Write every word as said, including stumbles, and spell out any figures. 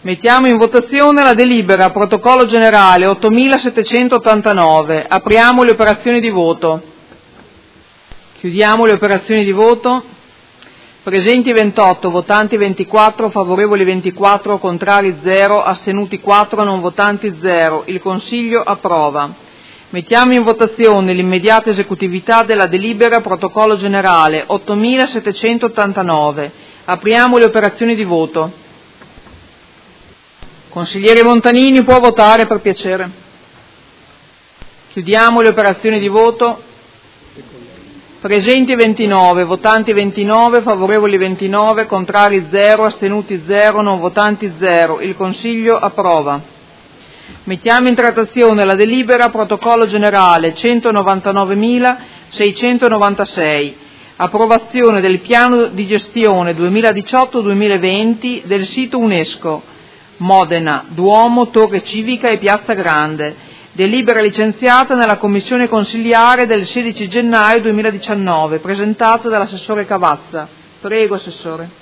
Mettiamo in votazione la delibera protocollo generale ottomilasettecentottantanove. Apriamo le operazioni di voto. Chiudiamo le operazioni di voto. Presenti ventotto, votanti ventiquattro, favorevoli ventiquattro, contrari zero, astenuti quattro, non votanti zero. Il Consiglio approva. Mettiamo in votazione l'immediata esecutività della delibera protocollo generale ottomilasettecentottantanove. Apriamo le operazioni di voto. Consigliere Montanini, può votare per piacere. Chiudiamo le operazioni di voto. Presenti ventinove, votanti ventinove, favorevoli ventinove, contrari zero, astenuti zero, non votanti zero. Il Consiglio approva. Mettiamo in trattazione la delibera protocollo generale centonovantanovemilaseicentonovantasei. Approvazione del piano di gestione duemiladiciotto duemilaventi del sito UNESCO Modena, Duomo, Torre Civica e Piazza Grande. Delibera licenziata nella commissione consiliare del sedici gennaio duemiladiciannove, presentata dall'assessore Cavazza. Prego, Assessore.